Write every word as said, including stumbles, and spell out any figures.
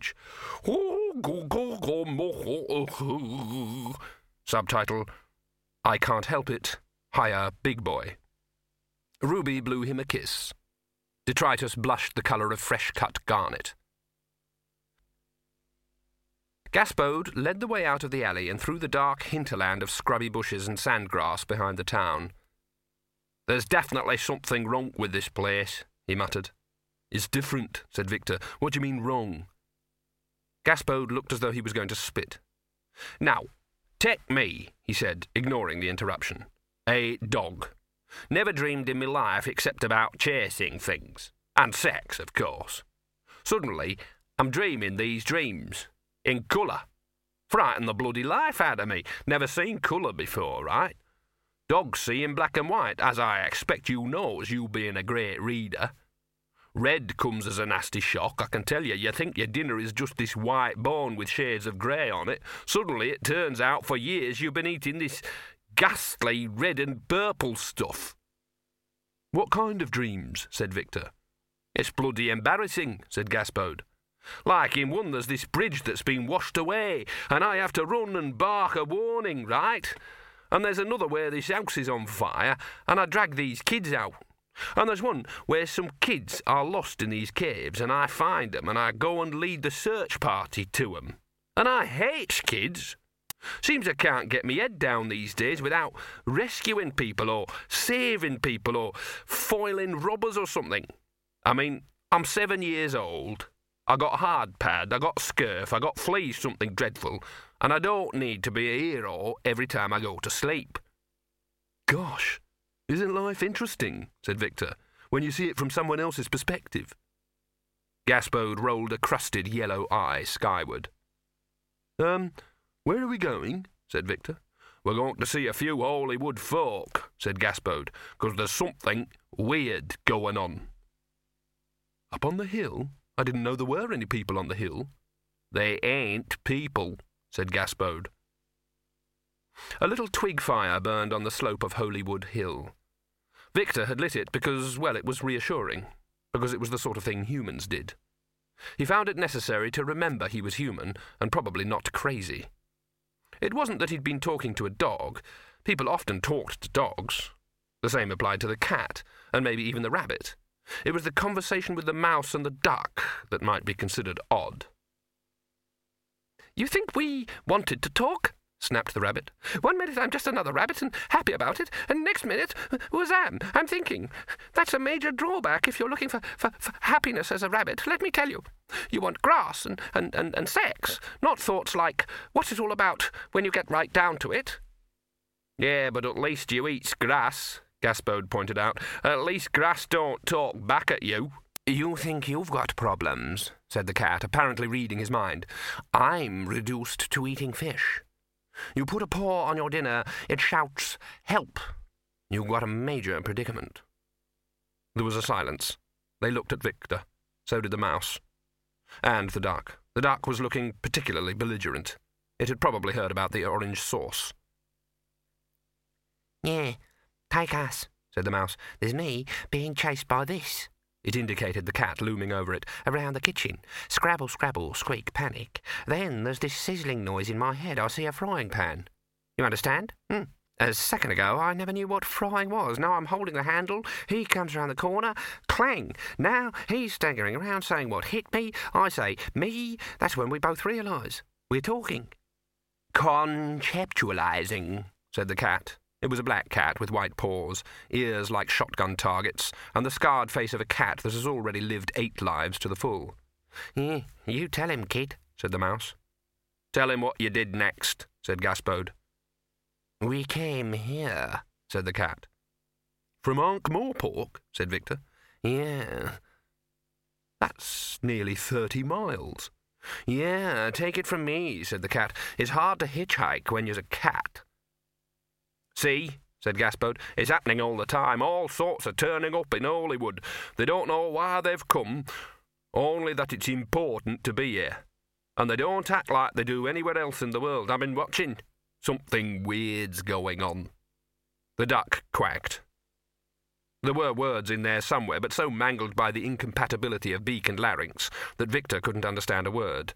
language. Subtitle, I Can't Help It, Hire Big Boy. Ruby blew him a kiss. Detritus blushed the colour of fresh-cut garnet. Gaspode led the way out of the alley and through the dark hinterland of scrubby bushes and sandgrass behind the town. "There's definitely something wrong with this place," he muttered. "It's different," said Victor. "What do you mean wrong?" Gaspode looked as though he was going to spit. "Now, take me," he said, ignoring the interruption. "A dog. Never dreamed in my life except about chasing things. And sex, of course. Suddenly, I'm dreaming these dreams. In colour. Frighten the bloody life out of me. Never seen colour before, right? Dogs see in black and white, as I expect you know, as you being a great reader. Red comes as a nasty shock, I can tell you. You think your dinner is just this white bone with shades of grey on it. Suddenly it turns out for years you've been eating this ghastly red and purple stuff." "What kind of dreams?" said Victor. "It's bloody embarrassing," said Gaspode. "Like in one there's this bridge that's been washed away, and I have to run and bark a warning, right? And there's another where this house is on fire, and I drag these kids out. And there's one where some kids are lost in these caves, and I find them, and I go and lead the search party to them. And I hate kids. Seems I can't get me head down these days without rescuing people or saving people or foiling robbers or something. I mean, I'm seven years old. I got hard pad, I got scurf, I got fleas something dreadful, and I don't need to be a hero every time I go to sleep." "Gosh, isn't life interesting," said Victor, "when you see it from someone else's perspective?" Gaspode rolled a crusted yellow eye skyward. Um... "Where are we going?" said Victor. "We're going to see a few Hollywood folk," said Gaspode, "because there's something weird going on." "Up on the hill? I didn't know there were any people on the hill." "They ain't people," said Gaspode. A little twig fire burned on the slope of Hollywood Hill. Victor had lit it because, well, it was reassuring, because it was the sort of thing humans did. He found it necessary to remember he was human, and probably not crazy. It wasn't that he'd been talking to a dog. People often talked to dogs. The same applied to the cat, and maybe even the rabbit. It was the conversation with the mouse and the duck that might be considered odd. "You think we wanted to talk?" snapped the rabbit. "One minute I'm just another rabbit and happy about it, and next minute, wazam, I'm thinking. That's a major drawback if you're looking for, for, for happiness as a rabbit, let me tell you. You want grass and, and, and, and sex, not thoughts like, what's it all about when you get right down to it?" "Yeah, but at least you eats grass," Gaspode pointed out. "At least grass don't talk back at you." "You think you've got problems," said the cat, apparently reading his mind. "I'm reduced to eating fish. You put a paw on your dinner, it shouts, 'Help!' You've got a major predicament." There was a silence. They looked at Victor. So did the mouse. And the duck. The duck was looking particularly belligerent. It had probably heard about the orange sauce. "Yeah, take us," said the mouse. "There's me being chased by this." It indicated the cat looming over it, "around the kitchen. Scrabble, scrabble, squeak, panic. Then there's this sizzling noise in my head. I see a frying pan. You understand? Hmm. A second ago I never knew what frying was. Now I'm holding the handle. He comes round the corner. Clang! Now he's staggering around saying what hit me. I say, me. That's when we both realise. We're talking." "Conceptualising," said the cat. It was a black cat with white paws, ears like shotgun targets, and the scarred face of a cat that has already lived eight lives to the full. "Yeah, you tell him, kid," said the mouse. "Tell him what you did next," said Gaspode. "We came here," said the cat. "From Ankh-Morpork," said Victor. "Yeah." "That's nearly thirty miles." "Yeah, take it from me," said the cat. "It's hard to hitchhike when you're a cat." "See," said Gaspode, "it's happening all the time. All sorts are turning up in Hollywood. They don't know why they've come, only that it's important to be here. And they don't act like they do anywhere else in the world. I've been watching. Something weird's going on." The duck quacked. There were words in there somewhere, but so mangled by the incompatibility of beak and larynx that Victor couldn't understand a word.